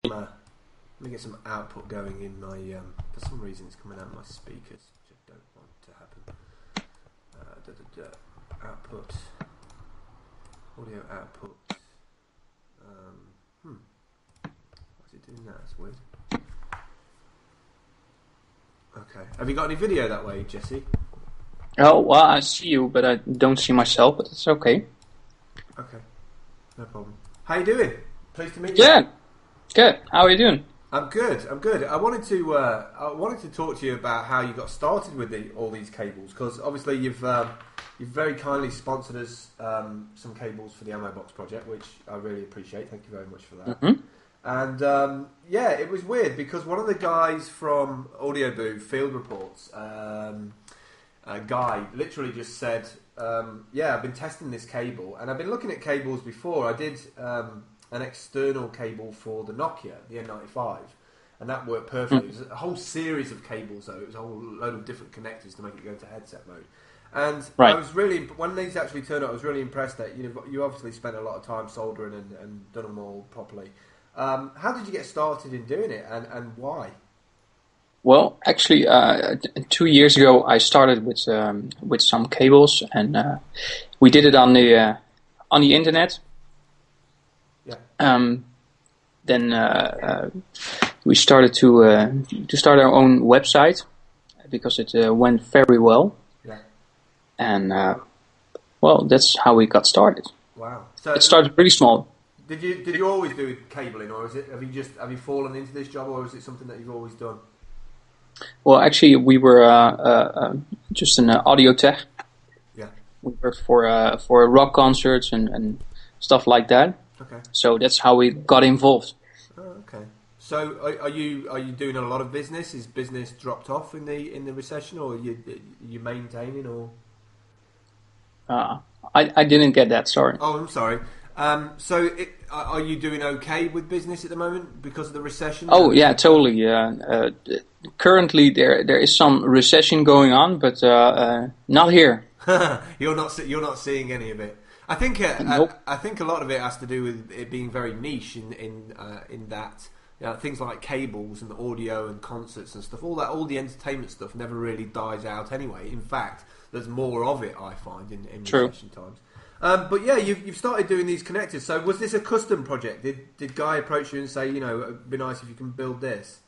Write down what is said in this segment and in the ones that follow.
let me get some output going in my. For some reason, it's coming out of my speakers, which I don't want to happen. Output, audio output. What's it doing that? That's weird. Okay. Have you got any video that way, Jesse? Oh, well, I see you, but I don't see myself, but it's okay. Okay. No problem. How you doing? Pleased to meet you. Yeah. Good. How are you doing? I'm good. I wanted to talk to you about how you got started with all these cables, because obviously you've very kindly sponsored us some cables for the Ammo Box project, which I really appreciate. Thank you very much for that. Mm-hmm. And yeah, it was weird because one of the guys from Audio Boo Field Reports, a guy, literally just said, "Yeah, I've been testing this cable, and I've been looking at cables before. I did an external cable for the Nokia, the N95, and that worked perfectly. It was a whole series of cables, though. It was a whole load of different connectors to make it go into headset mode. And right. I was really, when these actually turned up, I was really impressed that you obviously spent a lot of time soldering and done them all properly. How did you get started in doing it, and why? Well, actually, 2 years ago, I started with some cables, and we did it on the internet. Yeah. Then we started to start our own website because it went very well. Yeah. And well, that's how we got started. Wow. So it started pretty small. Did you always do cabling, or have you fallen into this job, or is it something that you've always done? Well, actually, we were just an audio tech. Yeah. We worked for rock concerts and stuff like that. Okay. So that's how we got involved. Oh, okay. So are you doing a lot of business? Is business dropped off in the recession, or are you maintaining, or? I didn't get that. Sorry. Oh, I'm sorry. So are you doing okay with business at the moment because of the recession? Oh yeah, totally. Currently, there is some recession going on, but not here. You're not seeing any of it. I think Nope. I think a lot of it has to do with it being very niche in that things like cables and audio and concerts and stuff. All the entertainment stuff never really dies out anyway. In fact, there's more of it, I find, in recession times. But yeah, you've started doing these connectors. So was this a custom project? Did Guy approach you and say, it'd be nice if you can build this?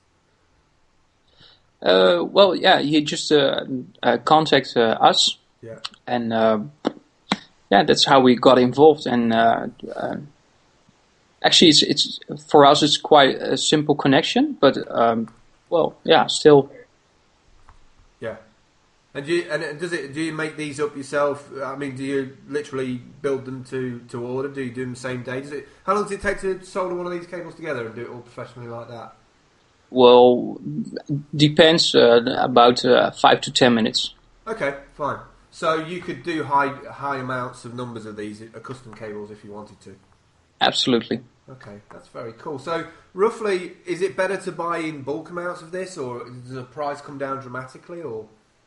Well, yeah, he just contacted us. Yeah. And yeah, that's how we got involved. And actually, it's for us, it's quite a simple connection. But well, yeah, still. Yeah. And do you make these up yourself? I mean, do you literally build them to order? Do you do them same day? How long does it take to solder one of these cables together and do it all professionally like that? Well, depends. About 5 to 10 minutes. Okay, fine. So you could do high amounts of numbers of these custom cables if you wanted to. Absolutely. Okay, that's very cool. So roughly, is it better to buy in bulk amounts of this, or does the price come down dramatically, or?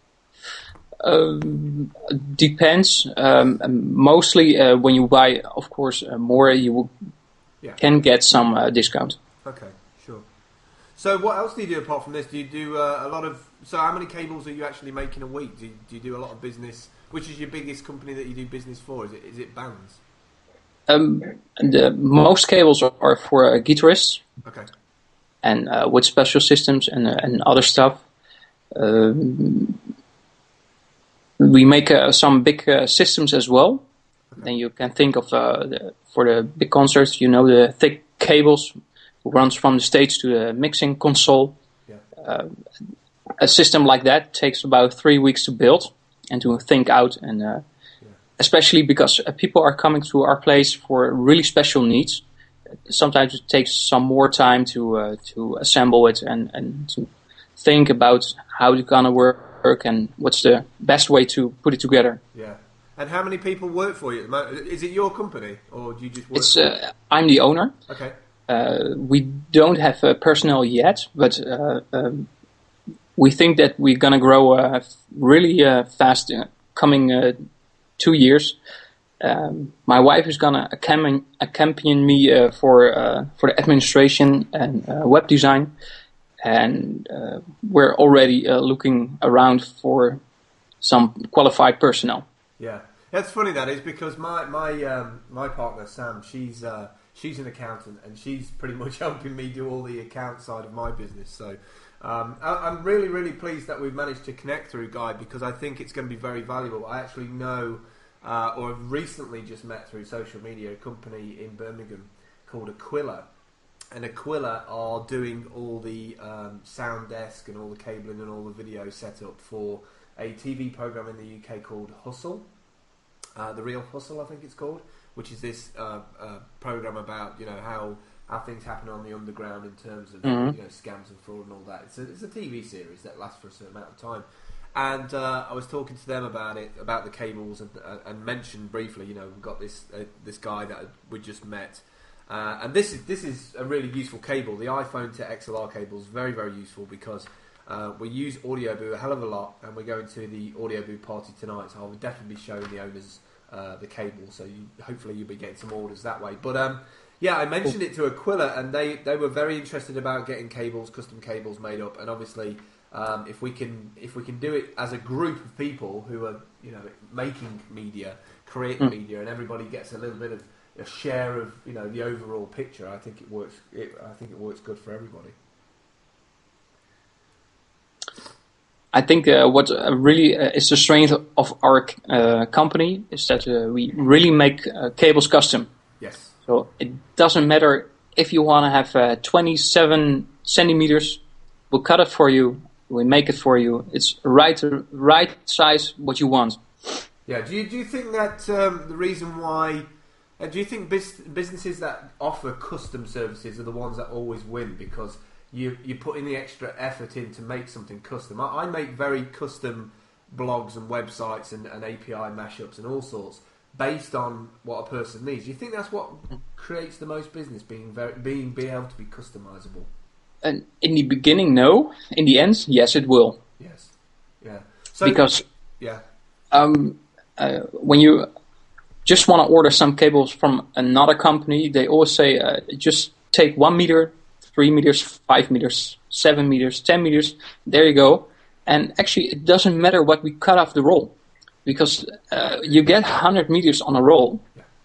Depends. Mostly when you buy, of course, more, you can get some discount. Okay, sure. So what else do you do apart from this? Do you do a lot of... So how many cables are you actually making a week? Do you do a lot of business? Which is your biggest company that you do business for? Is it bands? The most cables are for guitarists. Okay. And with special systems and other stuff. We make some big systems as well. Okay. Then you can think of for the big concerts, the thick cables runs from the stage to the mixing console. Yeah. A system like that takes about 3 weeks to build and to think out, and especially because people are coming to our place for really special needs. Sometimes it takes some more time to assemble it and to think about how it's gonna work and what's the best way to put it together. Yeah. And how many people work for you at the moment? Is it your company, or do you just work? I'm the owner. Okay. We don't have personnel yet, but we think that we're gonna grow really fast in coming 2 years. My wife is gonna accompany me for the administration and web design, and we're already looking around for some qualified personnel. Yeah, that's funny. That is because my partner Sam, she's an accountant, and she's pretty much helping me do all the account side of my business. So I'm really, really pleased that we've managed to connect through Guy, because I think it's going to be very valuable. I actually know, or have recently just met through social media, a company in Birmingham called Aquila. And Aquila are doing all the sound desk and all the cabling and all the video setup for a TV program in the UK called Hustle. The Real Hustle, I think it's called, which is this program about how things happen on the underground in terms of scams and fraud and all that. It's a TV series that lasts for a certain amount of time. And I was talking to them about it, about the cables, and mentioned briefly, we've got this guy that we just met. And this is a really useful cable. The iPhone to XLR cable is very, very useful, because we use Audioboo a hell of a lot, and we're going to the Audioboo party tonight, so I'll definitely be showing the owners the cable, so hopefully you'll be getting some orders that way. But I mentioned it to Aquila, and they were very interested about getting cables, custom cables made up, and obviously if we can do it as a group of people who are making media, creating media, and everybody gets a little bit of a share of the overall picture, I think it works. I think it works good for everybody. I think what really is the strength of our company is that we really make cables custom. Yes. So it doesn't matter if you want to have 27 centimeters, we'll cut it for you. We make it for you. It's right size what you want. Yeah. Do you think that the reason why? Do you think businesses that offer custom services are the ones that always win, because you put in the extra effort in to make something custom? I make very custom blogs and websites and API mashups and all sorts based on what a person needs. Do you think that's what creates the most business, being able to be customizable? And in the beginning, no. In the end, yes, it will. Yes. Yeah. So, because yeah. When you just want to order some cables from another company, they always say just take 1 meter, 3 meters, 5 meters, 7 meters, 10 meters. There you go. And actually, it doesn't matter what we cut off the roll, because you get 100 meters on a roll,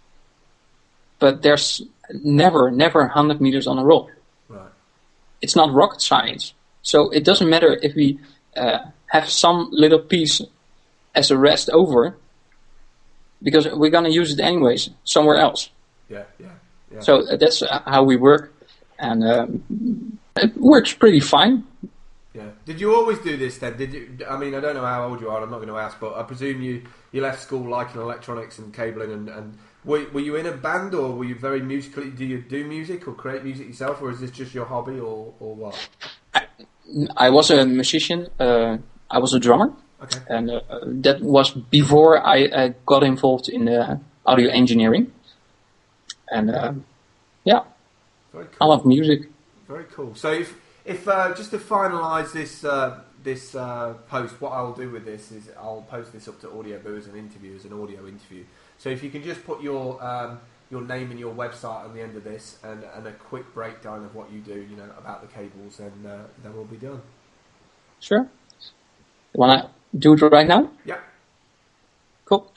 but there's never 100 meters on a roll. Right. It's not rocket science. So it doesn't matter if we have some little piece as a rest over, because we're going to use it anyways somewhere else. Yeah. So that's how we work, and it works pretty fine. Yeah. Did you always do this then? Did you? I mean, I don't know how old you are. I'm not going to ask, but I presume you left school liking electronics and cabling, and were you in a band, or were you very musically? Do you do music or create music yourself, or is this just your hobby, or what? I was a musician. I was a drummer. Okay. And that was before I got involved in audio engineering. And very cool. I love music. Very cool. So if just to finalise this post, what I'll do with this is I'll post this up to Audioboo as an audio interview. So if you can just put your name and your website on the end of this, and a quick breakdown of what you do, about the cables, and then we'll be done. Sure. You want to do it right now? Yeah. Cool.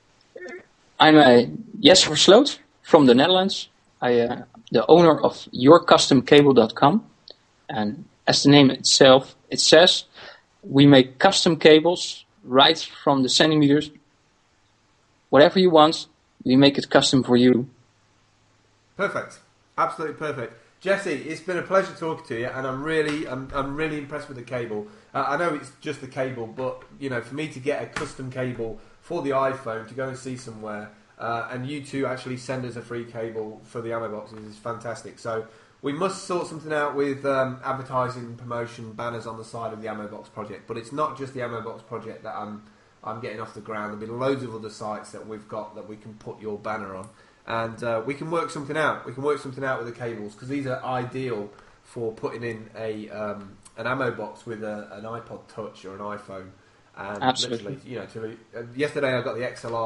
I'm Jesper Versloot from the Netherlands. I the owner of yourcustomcable.com, and as the name itself it says, we make custom cables right from the centimeters. Whatever you want, we make it custom for you. Perfect. Absolutely perfect. Jesse, it's been a pleasure talking to you, and I'm really impressed with the cable. I know it's just the cable, but for me to get a custom cable for the iPhone to go and see somewhere, and you two actually send us a free cable for the ammo boxes is fantastic. So we must sort something out with advertising, promotion, banners on the side of the Ammo Box project. But it's not just the Ammo Box project that I'm getting off the ground. There'll be loads of other sites that we've got that we can put your banner on. And we can work something out. We can work something out with the cables, because these are ideal for putting in an ammo box with an iPod Touch or an iPhone. And absolutely. literally, yesterday I got the XLR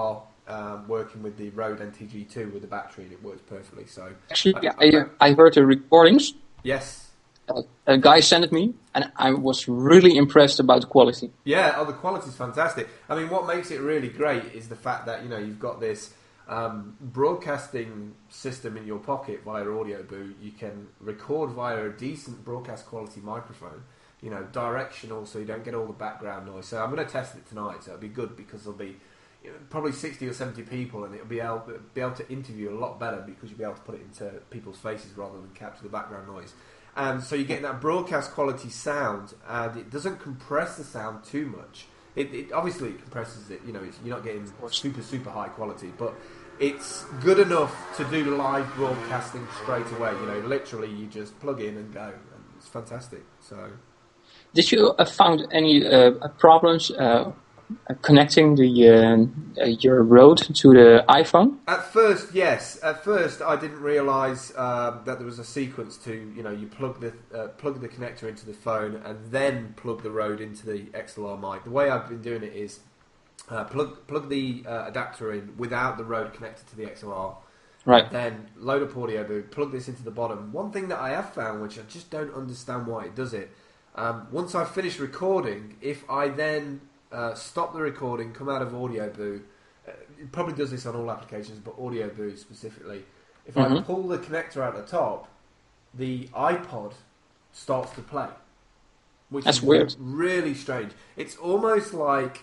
working with the Rode NTG2 with the battery, and it works perfectly. So actually, I heard the recordings. Yes. A guy sent it me, and I was really impressed about the quality. Yeah, the quality's fantastic. I mean, what makes it really great is the fact that you've got this broadcasting system in your pocket via Audioboo. You can record via a decent broadcast quality microphone. Directional, so you don't get all the background noise. So I'm going to test it tonight. So it'll be good because there'll be probably 60 or 70 people, and it'll be able to interview a lot better because you'll be able to put it into people's faces rather than capture the background noise. And so you're getting that broadcast quality sound, and it doesn't compress the sound too much. It obviously compresses it. You're not getting super high quality, but it's good enough to do live broadcasting straight away. Literally you just plug in and go, and it's fantastic. So, did you found any problems connecting your Rode to the iPhone? At first, yes. At first, I didn't realise that there was a sequence to you plug the connector into the phone and then plug the Rode into the XLR mic. The way I've been doing it is plug the adapter in without the Rode connected to the XLR. Right. Then load up Audioboo, plug this into the bottom. One thing that I have found, which I just don't understand why it does it, once I've finished recording, if I then stop the recording, come out of Audioboo, it probably does this on all applications, but Audioboo specifically, if I pull the connector out the top, the iPod starts to play. Which That's is weird. Really strange. It's almost like...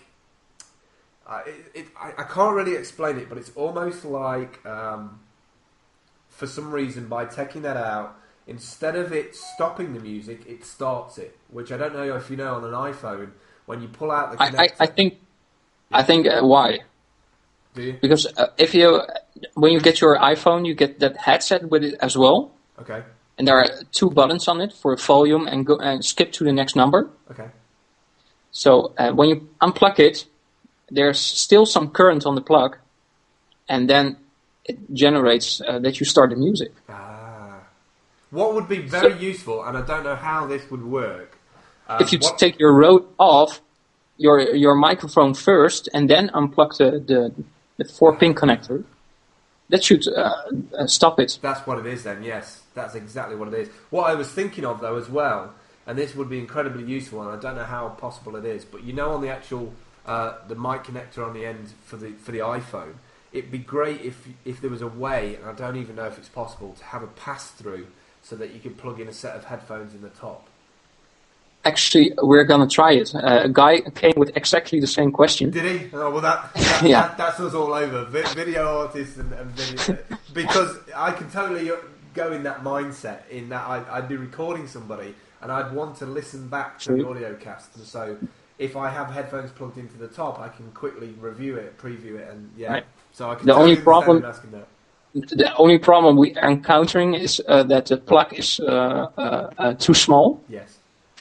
I can't really explain it, but it's almost like, for some reason, by taking that out, instead of it stopping the music, it starts it. Which I don't know if you know on an iPhone, when you pull out the connector... I think why? Do you? Because when you get your iPhone, you get that headset with it as well. Okay. And there are 2 buttons on it for volume and skip to the next number. Okay. So when you unplug it, there's still some current on the plug, and then it generates that you start the music. What would be very useful, and I don't know how this would work. If you take your Rode off, your microphone first, and then unplug the 4-pin connector, that should stop it. That's what it is then, yes. That's exactly what it is. What I was thinking of, though, as well, and this would be incredibly useful, and I don't know how possible it is, but on the actual... the mic connector on the end for the iPhone, it'd be great if there was a way, and I don't even know if it's possible, to have a pass-through so that you could plug in a set of headphones in the top. Actually, we're going to try it. A guy came with exactly the same question. Did he? Oh, well, that's us all over. Video artists and video... Because I can totally go in that mindset, in that I'd be recording somebody, and I'd want to listen back to the audio cast, and so... If I have headphones plugged into the top, I can quickly review it, preview it, and Right. So I can. The only problem. Asking that. The only problem we are encountering is that the plug is too small. Yes.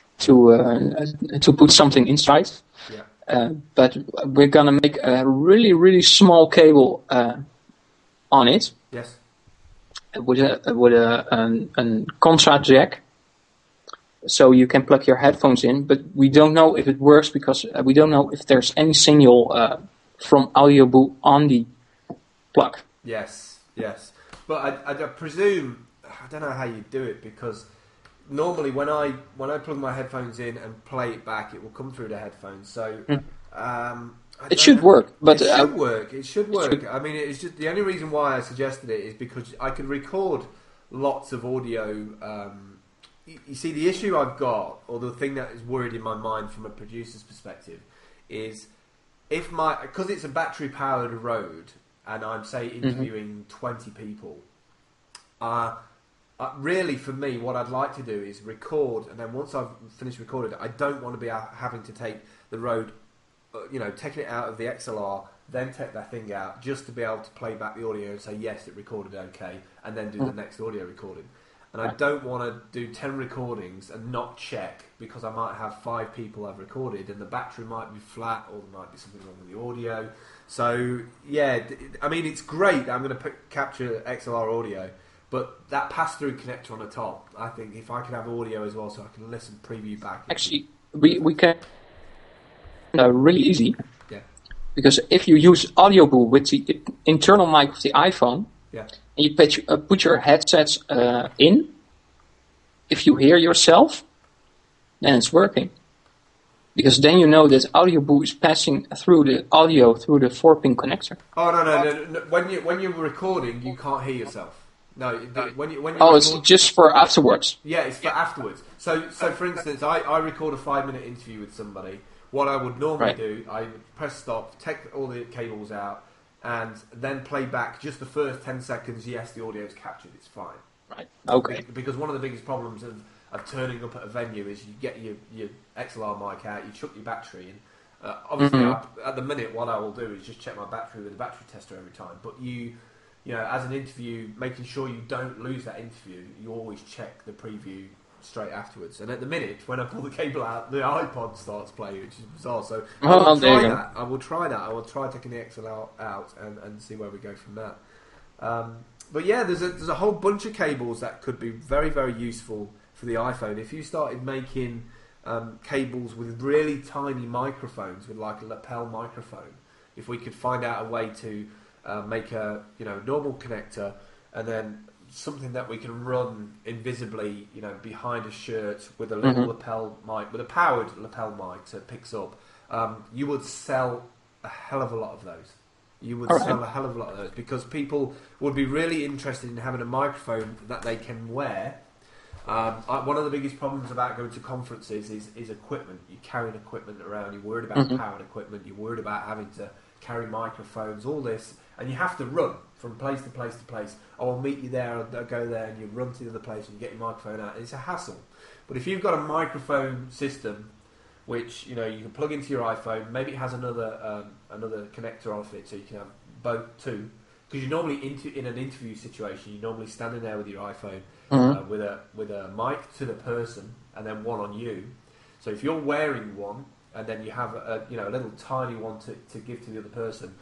To put something inside. Yeah. But we're gonna make a really small cable on it. Yes. With a contra jack. So you can plug your headphones in, but we don't know if it works because we don't know if there's any signal from Audioboo on the plug. Yes. But I presume, I don't know how you do it, because normally when I plug my headphones in and play it back, it will come through the headphones. So it should work. But it should work. I mean, it's just the only reason why I suggested it is because I could record lots of audio. You see, the issue I've got, or the thing that is worried in my mind from a producer's perspective, is because it's a battery-powered Rode, and I'm, say, interviewing 20 people, really, for me, what I'd like to do is record, and then once I've finished recording, I don't want to be having to take the Rode, taking it out of the XLR, then take that thing out, just to be able to play back the audio and say, yes, it recorded okay, and then do the next audio recording. And I don't want to do 10 recordings and not check, because I might have 5 people I've recorded and the battery might be flat, or there might be something wrong with the audio. So, yeah, I mean, it's great that I'm going to capture XLR audio, but that pass-through connector on the top, I think if I can have audio as well so I can listen, preview back. Actually, we can... really easy. Yeah. Because if you use Audioboo with the internal mic of the iPhone, Yeah. and you put your headsets in, if you hear yourself, then it's working. Because then you know that Audioboo is passing through the audio through the 4-pin connector. Oh no. When you're recording, you can't hear yourself. No, when you It's just for afterwards. Yeah, it's for afterwards. So for instance, I record a 5-minute interview with somebody. What I would normally do, I would press stop, take all the cables out, and then play back just the first 10 seconds. Yes, the audio's captured. It's fine. Right. Okay. Because one of the biggest problems of turning up at a venue is you get your XLR mic out, you chuck your battery in. Obviously, at the minute, what I will do is just check my battery with a battery tester every time. But you know, as an interview, making sure you don't lose that interview, you always check the preview straight afterwards. And at the minute, when I pull the cable out, the iPod starts playing, which is bizarre. So I will try that. I will try taking the XLR out and see where we go from that. But yeah, there's a whole bunch of cables that could be very, very useful for the iPhone. If you started making cables with really tiny microphones, with like a lapel microphone, if we could find out a way to make a normal connector and then something that we can run invisibly, behind a shirt with a little lapel mic, with a powered lapel mic that picks up, you would sell a hell of a lot of those. You would sell a hell of a lot of those because people would be really interested in having a microphone that they can wear. One of the biggest problems about going to conferences is equipment. You're carrying equipment around, you're worried about powered equipment, you're worried about having to carry microphones, all this, and you have to run from place to place to place. I'll meet you there, I'll go there, and you run to the other place and you get your microphone out. It's a hassle. But if you've got a microphone system which you can plug into your iPhone, maybe it has another connector off it, so you can have both two. Because you're normally in an interview situation, you're normally standing there with your iPhone with a mic to the person and then one on you. So if you're wearing one and then you have a little tiny one to give to the other person,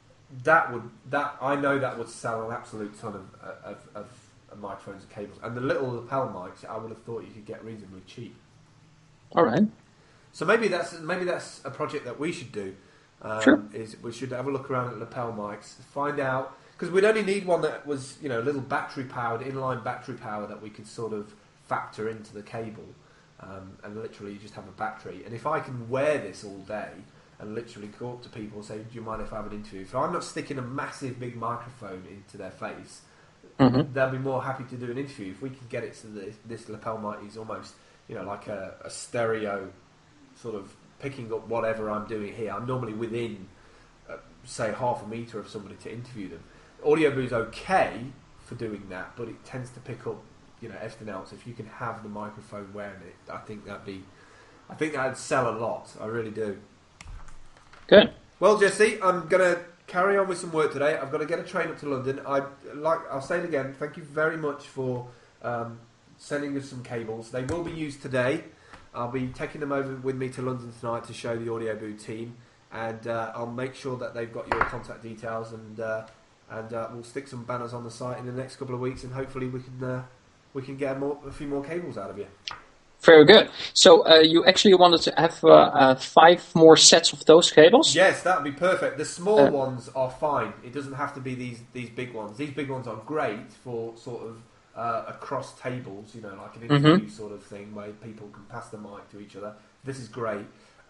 I know that would sell an absolute ton of microphones and cables. And the little lapel mics, I would have thought you could get reasonably cheap. All right. So maybe that's a project that we should do. Sure. Is we should have a look around at lapel mics, find out, because we'd only need one that was a little battery powered, inline battery power that we could sort of factor into the cable, and literally just have a battery. And if I can wear this all day and literally go up to people and say, "Do you mind if I have an interview?" If I'm not sticking a massive big microphone into their face, they'll be more happy to do an interview. If we can get it so that this lapel mic is almost like a stereo sort of picking up whatever I'm doing here. I'm normally within, say, half a metre of somebody to interview them. Audioboo's okay for doing that, but it tends to pick up, everything else. If you can have the microphone wearing it, I think that'd sell a lot. I really do. Good. Well, Jesse, I'm gonna carry on with some work today. I've got to get a train up to London. I'll say it again. Thank you very much for sending us some cables. They will be used today. I'll be taking them over with me to London tonight to show the Audioboo team, and I'll make sure that they've got your contact details, and we'll stick some banners on the site in the next couple of weeks, and hopefully we can get a few more cables out of you. Very good. So you actually wanted to have 5 more sets of those cables? Yes, that would be perfect. The small ones are fine. It doesn't have to be these big ones. These big ones are great for sort of across tables, like an interview sort of thing where people can pass the mic to each other. This is great.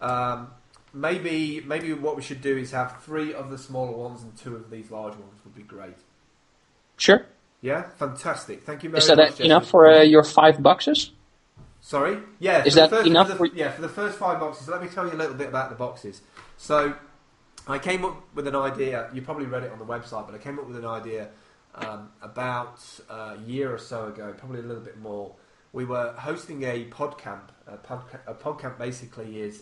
Maybe what we should do is have 3 of the smaller ones and 2 of these large ones would be great. Sure. Yeah, fantastic. Thank you very much. Is that enough for your 5 boxes? Sorry? Yeah. Is that enough? For the first 5 boxes, let me tell you a little bit about the boxes. So, I came up with an idea. You probably read it on the website, but I came up with an idea about a year or so ago, probably a little bit more. We were hosting a podcamp. A podcamp basically is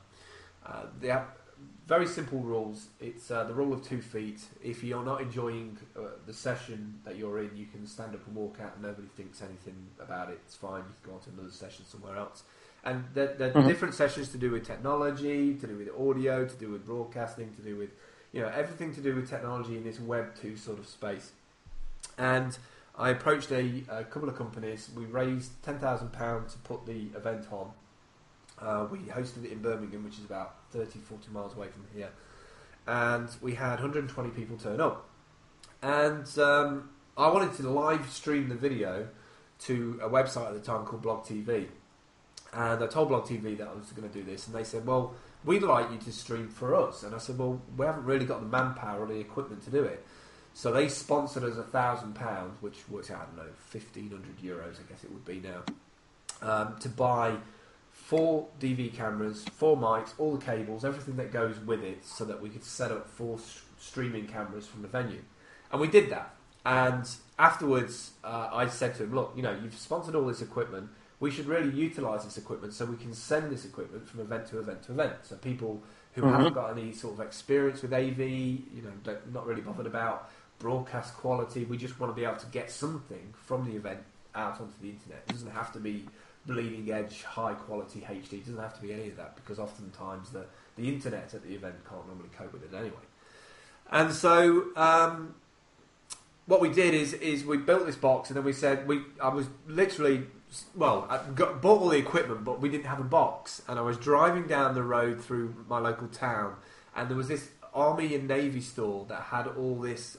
very simple rules. It's the rule of 2 feet. If you're not enjoying the session that you're in, you can stand up and walk out and nobody thinks anything about it. It's fine. You can go on to another session somewhere else. And there are different sessions to do with technology, to do with audio, to do with broadcasting, to do with everything to do with technology in this Web 2 sort of space. And I approached a couple of companies. We raised £10,000 to put the event on. We hosted it in Birmingham, which is about 30-40 miles away from here. and we had 120 people turn up. And I wanted to live stream the video to a website at the time called Blog TV. And I told Blog TV that I was going to do this, and they said, well, we'd like you to stream for us. And I said, well, we haven't really got the manpower or the equipment to do it. So they sponsored us £1,000, which works out, I don't know, 1,500 euros, I guess it would be now, to buy 4 DV cameras, 4 mics, all the cables, everything that goes with it, so that we could set up 4 streaming cameras from the venue. And we did that. And afterwards, I said to him, look, you've sponsored all this equipment. We should really utilise this equipment so we can send this equipment from event to event to event. So people who haven't got any sort of experience with AV, not really bothered about broadcast quality, we just want to be able to get something from the event out onto the internet. It doesn't have to be bleeding edge, high quality HD. It doesn't have to be any of that, because oftentimes the internet at the event can't normally cope with it anyway. And so what we did is we built this box, and then we said I was literally, I bought all the equipment, but we didn't have a box. And I was driving down the road through my local town, and there was this Army and Navy store that had all this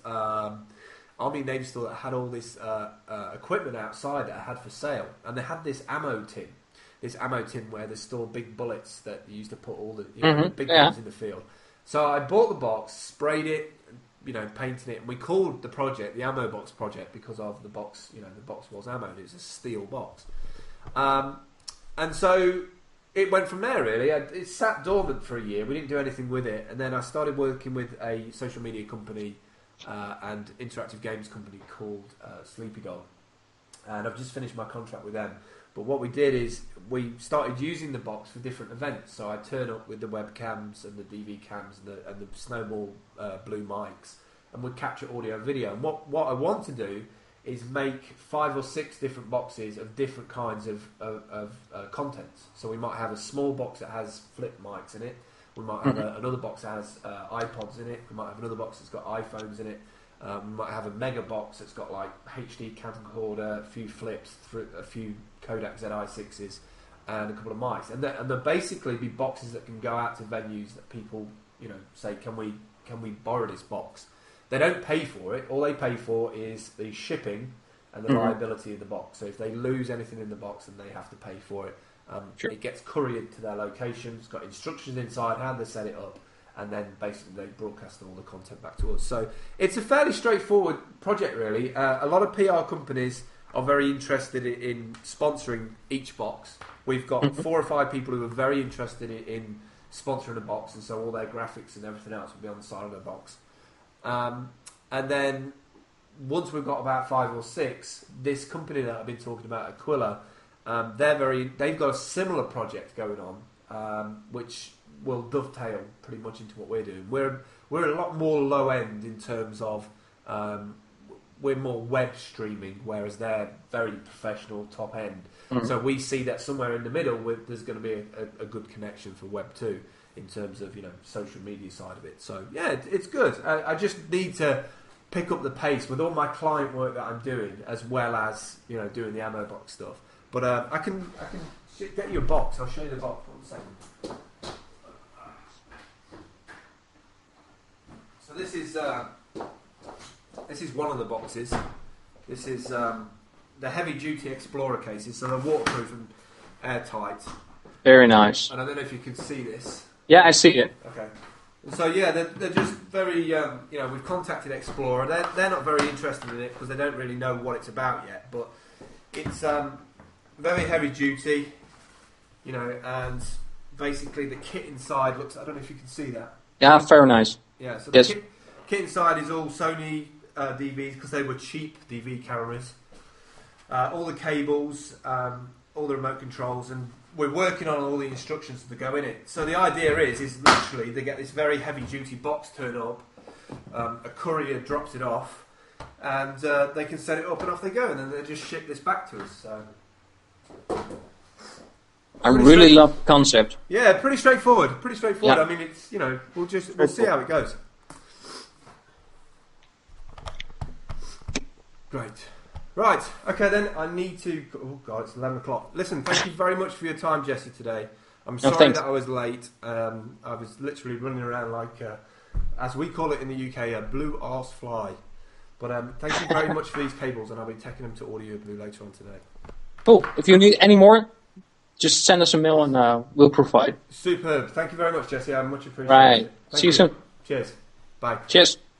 equipment outside that I had for sale, and they had this ammo tin where they store big bullets that you used to put all the big guns in the field. So I bought the box, sprayed it, painted it, and we called the project the Ammo Box Project because of the box. The box was ammo, and it was a steel box. And so it went from there, really. It sat dormant for a year. We didn't do anything with it. And then I started working with a social media company and interactive games company called Sleepy Dog. And I've just finished my contract with them. But what we did is we started using the box for different events. So I turn up with the webcams and the DV cams and the Snowball blue mics, and we'd capture audio and video. And what I want to do is make 5 or 6 different boxes of different kinds of contents. So we might have a small box that has flip mics in it. We might have another box that has iPods in it. We might have another box that's got iPhones in it. We might have a mega box that's got like HD camcorder, a few flips, a few Kodak ZI6s, and a couple of mics. And they'll basically be boxes that can go out to venues that people, say, can we borrow this box? They don't pay for it. All they pay for is the shipping and the liability of the box. So if they lose anything in the box, then they have to pay for it. It gets couriered to their location. It's got instructions inside how they set it up, and then basically they broadcast all the content back to us. So it's a fairly straightforward project, really. A lot of PR companies are very interested in sponsoring each box. We've got 4 or 5 people who are very interested in sponsoring a box, and so all their graphics and everything else will be on the side of the box. And then once we've got about 5 or 6, this company that I've been talking about, Aquila, they've got a similar project going on, which will dovetail pretty much into what we're doing. We're a lot more low end in terms of we're more web streaming, whereas they're very professional top end. So we see that somewhere in the middle, there's going to be a good connection for Web 2 in terms of social media side of it. So yeah, it's good. I just need to pick up the pace with all my client work that I'm doing, as well as doing the Ammo Box stuff. But I can get you a box. I'll show you the box. 1 second. So this is one of the boxes. This is the heavy duty Explorer cases, so they're waterproof and airtight. Very nice. And I don't know if you can see this. Yeah, I see it. Okay. So yeah, they're just very, we've contacted Explorer. They're not very interested in it because they don't really know what it's about yet. But it's very heavy duty, and basically the kit inside looks. I don't know if you can see that. Yeah, very nice. Yeah. So the kit inside is all Sony DVs because they were cheap DV cameras. All the cables, all the remote controls, and we're working on all the instructions to go in it. So the idea is literally they get this very heavy duty box turned up, a courier drops it off, and they can set it up and off they go, and then they just ship this back to us. So I really love the concept. Yeah, pretty straightforward. Yeah. I mean, it's we'll see how it goes. Great. Right, okay then, I need to... Oh God, it's 11 o'clock. Listen, thank you very much for your time, Jesse, today. I'm sorry that I was late. I was literally running around like as we call it in the UK, a blue arse fly. But thank you very much for these cables, and I'll be taking them to Audio Blue later on today. Cool. If you need any more, just send us a mail and we'll provide. Superb. Thank you very much, Jesse. I much appreciate Right. it. See you soon. Cheers. Bye. Cheers.